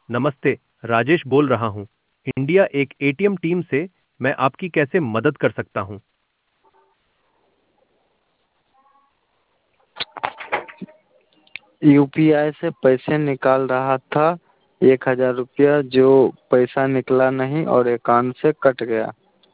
नमस्ते, राजेश बोल रहा हूँ। इंडिया एक एटीएम टीम से। मैं आपकी कैसे मदद कर सकता हूँ? यूपीआई से पैसे निकाल रहा था, 1,000 रुपया, जो पैसा निकला नहीं और अकाउंट से कट गया।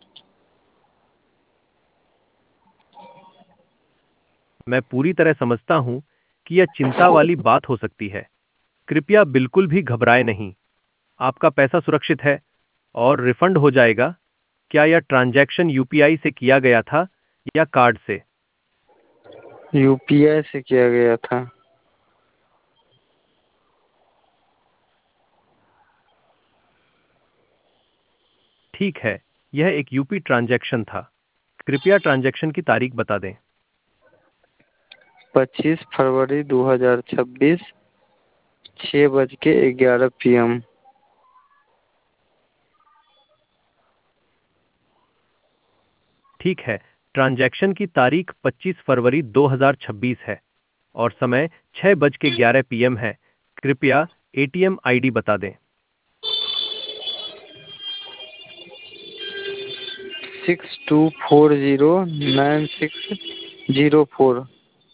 मैं पूरी तरह समझता हूँ कि यह चिंता वाली बात हो सकती है। कृपया बिल्कुल भी घबराए नहीं। आपका पैसा सुरक्षित है और रिफंड हो जाएगा। क्या यह ट्रांजैक्शन यूपीआई से किया गया था या कार्ड से? यूपीआई से किया गया था। ठीक है, यह एक यूपी ट्रांजैक्शन था। कृपया ट्रांजैक्शन की तारीख बता दें। 25 फरवरी 2026, 6:11 PM। ठीक है, ट्रांजैक्शन की तारीख 25 फरवरी 2026 है और समय 6:11 PM है। कृपया एटीएम आईडी बता दें। 62409604।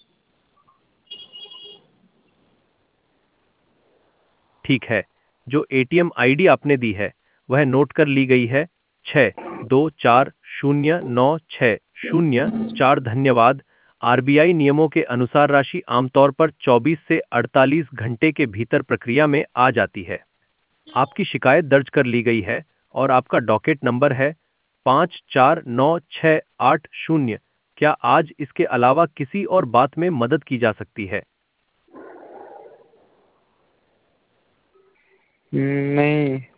ठीक है, जो एटीएम आईडी आपने दी है वह नोट कर ली गई है। 62409604। धन्यवाद। आरबीआई नियमों के अनुसार राशि आमतौर पर 24 से 48 घंटे के भीतर प्रक्रिया में आ जाती है। आपकी शिकायत दर्ज कर ली गई है और आपका डॉकेट नंबर है 549680। क्या आज इसके अलावा किसी और बात में मदद की जा सकती है? नहीं।